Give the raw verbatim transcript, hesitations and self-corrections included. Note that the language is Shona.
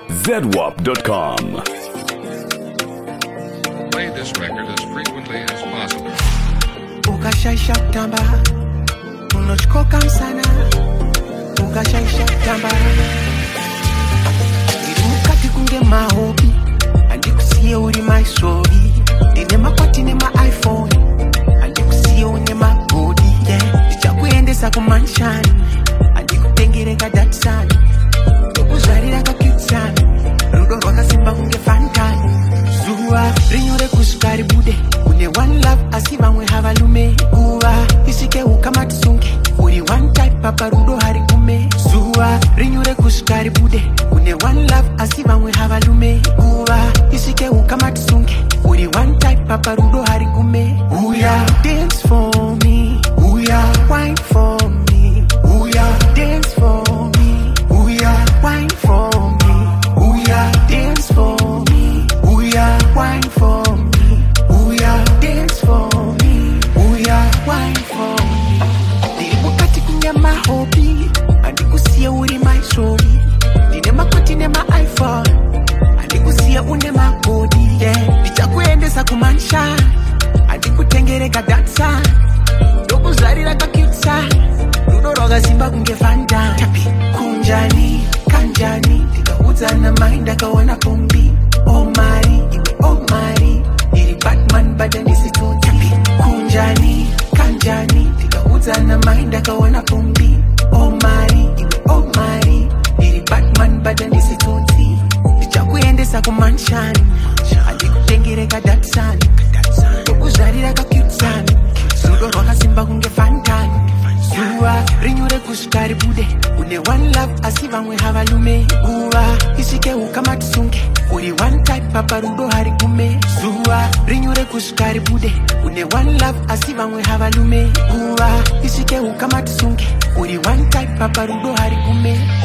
zedwap dot com. Play this record as frequently as possible. Ukashaisha kutamba unochikoka msana, ukashaisha kutamba irukati kunge mahobi andikusiye uri my story, ndine makwati ne ma iPhone andikusiye une magodi, yeah ndichakuendesa kumanshani andikutengere ka Datsun ndokuzvarira ka Kitsan rudo rwakasimba kunge Fantani zuwa rinyore kusvika ribude une one love asi vamwe havalume kuva isvike ukama tisunge uri one type papa rudo hari kume zuwa rinyore kusvika ribude une one love asi vamwe havalume kuva isvike ukama tisunge uri one type papa rudo hari kume uya dance for me uya wine for me uya dance for me uya wine for me uya dance for me uya wine for me uya dance for me uya wine for me ndikukati kunye mahobi andikusiye uri my story, ndine makwati ne ma iPhone andikusiye une magodi, yeah ndichakuendesa kumansha andikutengere ka Datsun ndokuzvarira ka Kitsan rudo rwakasimba kunge Fantani tapi kunjani kanjani ndikaudzana mai ndakaona pombi omari iwe omari iri Batman bada ndisitoti tapi kunjani kanjani ndikaudzana mai ndakaona pombi omari iwe omari iri Batman bada ndisitoti ndichakuendesa kumanshani andikutengere ka Datsun ndokuzvarira ka Kitsan rudo rwakasimba kunge Fantani zuwa rinyore kusvika ribude une one love asi vamwe havalume kuva isvike ukama tisunge uri one type papa rudo hari kume zuwa rinyore kusvika ribude une one love asi vamwe havalume kuva isvike ukama tisunge uri one type papa rudo hari kume